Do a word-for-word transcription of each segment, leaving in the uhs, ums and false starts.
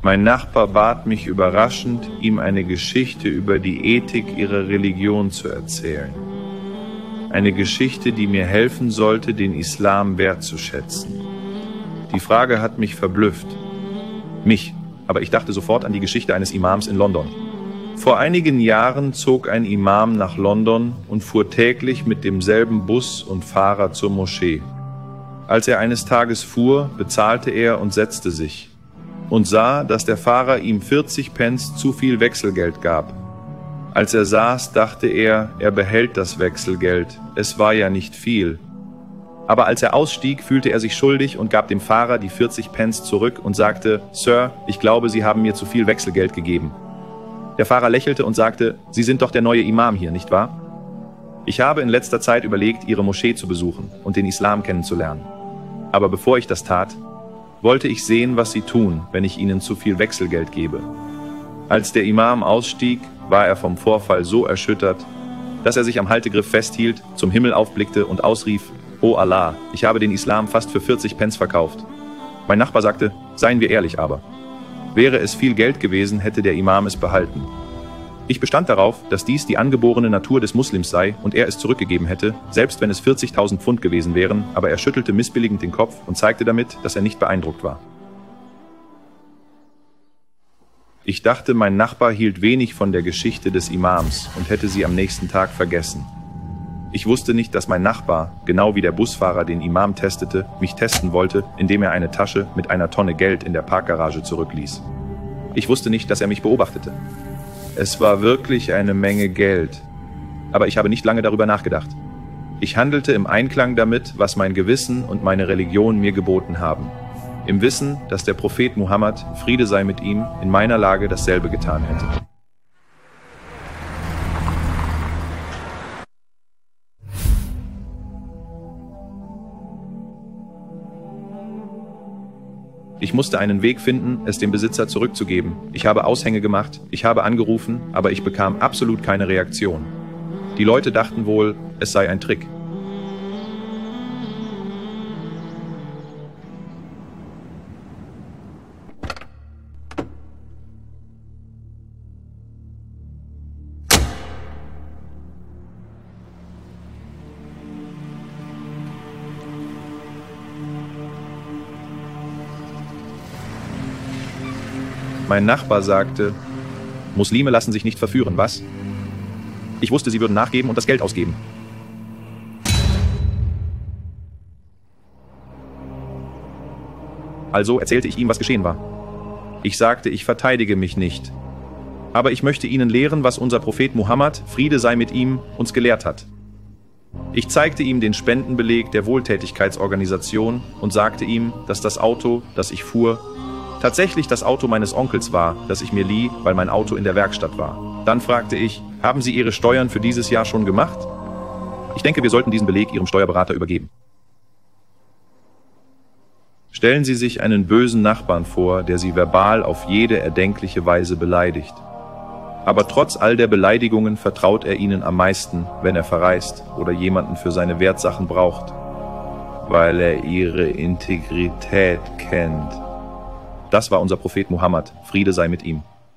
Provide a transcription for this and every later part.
Mein Nachbar bat mich überraschend, ihm eine Geschichte über die Ethik ihrer Religion zu erzählen. Eine Geschichte, die mir helfen sollte, den Islam wertzuschätzen. Die Frage hat mich verblüfft. Mich, aber ich dachte sofort an die Geschichte eines Imams in London. Vor einigen Jahren zog ein Imam nach London und fuhr täglich mit demselben Bus und Fahrer zur Moschee. Als er eines Tages fuhr, bezahlte er und setzte sich und sah, dass der Fahrer ihm vierzig Pence zu viel Wechselgeld gab. Als er saß, dachte er, er behält das Wechselgeld. Es war ja nicht viel. Aber als er ausstieg, fühlte er sich schuldig und gab dem Fahrer die vierzig Pence zurück und sagte, Sir, ich glaube, Sie haben mir zu viel Wechselgeld gegeben. Der Fahrer lächelte und sagte, Sie sind doch der neue Imam hier, nicht wahr? Ich habe in letzter Zeit überlegt, Ihre Moschee zu besuchen und den Islam kennenzulernen. Aber bevor ich das tat, wollte ich sehen, was Sie tun, wenn ich Ihnen zu viel Wechselgeld gebe. Als der Imam ausstieg, war er vom Vorfall so erschüttert, dass er sich am Haltegriff festhielt, zum Himmel aufblickte und ausrief, O Allah, ich habe den Islam fast für vierzig Pence verkauft. Mein Nachbar sagte, seien wir ehrlich aber. Wäre es viel Geld gewesen, hätte der Imam es behalten. Ich bestand darauf, dass dies die angeborene Natur des Muslims sei und er es zurückgegeben hätte, selbst wenn es vierzigtausend Pfund gewesen wären, aber er schüttelte missbilligend den Kopf und zeigte damit, dass er nicht beeindruckt war. Ich dachte, mein Nachbar hielt wenig von der Geschichte des Imams und hätte sie am nächsten Tag vergessen. Ich wusste nicht, dass mein Nachbar, genau wie der Busfahrer den Imam testete, mich testen wollte, indem er eine Tasche mit einer Tonne Geld in der Parkgarage zurückließ. Ich wusste nicht, dass er mich beobachtete. Es war wirklich eine Menge Geld, aber ich habe nicht lange darüber nachgedacht. Ich handelte im Einklang damit, was mein Gewissen und meine Religion mir geboten haben. Im Wissen, dass der Prophet Muhammad, Friede sei mit ihm, in meiner Lage dasselbe getan hätte. Ich musste einen Weg finden, es dem Besitzer zurückzugeben. Ich habe Aushänge gemacht, ich habe angerufen, aber ich bekam absolut keine Reaktion. Die Leute dachten wohl, es sei ein Trick. Mein Nachbar sagte, Muslime lassen sich nicht verführen, was? Ich wusste, sie würden nachgeben und das Geld ausgeben. Also erzählte ich ihm, was geschehen war. Ich sagte, ich verteidige mich nicht. Aber ich möchte Ihnen lehren, was unser Prophet Muhammad, Friede sei mit ihm, uns gelehrt hat. Ich zeigte ihm den Spendenbeleg der Wohltätigkeitsorganisation und sagte ihm, dass das Auto, das ich fuhr, tatsächlich das Auto meines Onkels war, das ich mir lieh, weil mein Auto in der Werkstatt war. Dann fragte ich, haben Sie Ihre Steuern für dieses Jahr schon gemacht? Ich denke, wir sollten diesen Beleg Ihrem Steuerberater übergeben. Stellen Sie sich einen bösen Nachbarn vor, der Sie verbal auf jede erdenkliche Weise beleidigt. Aber trotz all der Beleidigungen vertraut er Ihnen am meisten, wenn er verreist oder jemanden für seine Wertsachen braucht, weil er Ihre Integrität kennt. Das war unser Prophet Muhammad, Friede sei mit ihm.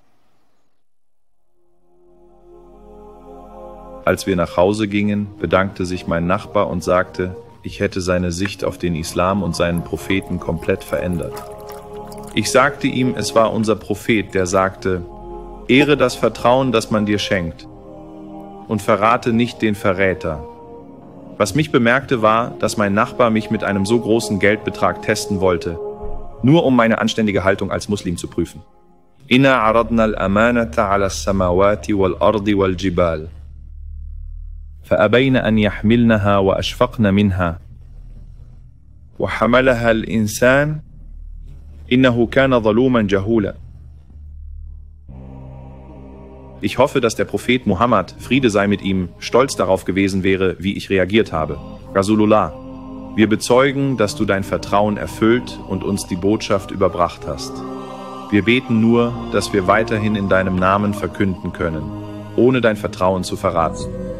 Als wir nach Hause gingen, bedankte sich mein Nachbar und sagte, ich hätte seine Sicht auf den Islam und seinen Propheten komplett verändert. Ich sagte ihm, es war unser Prophet, der sagte, ehre das Vertrauen, das man dir schenkt, und verrate nicht den Verräter. Was mich bemerkte war, dass mein Nachbar mich mit einem so großen Geldbetrag testen wollte, nur um meine anständige Haltung als Muslim zu prüfen. Inna aradna al-amanata ala as-samawati wal-ardi wal-jibal. فأبين أن يحملنها وأشفقن منها وحملها الإنسان إنه كان ظلوما جهولا. Ich hoffe, dass der Prophet Muhammad, Friede sei mit ihm, stolz darauf gewesen wäre, wie ich reagiert habe. Rasulullah, wir bezeugen, dass du dein Vertrauen erfüllt und uns die Botschaft überbracht hast. Wir beten nur, dass wir weiterhin in deinem Namen verkünden können, ohne dein Vertrauen zu verraten.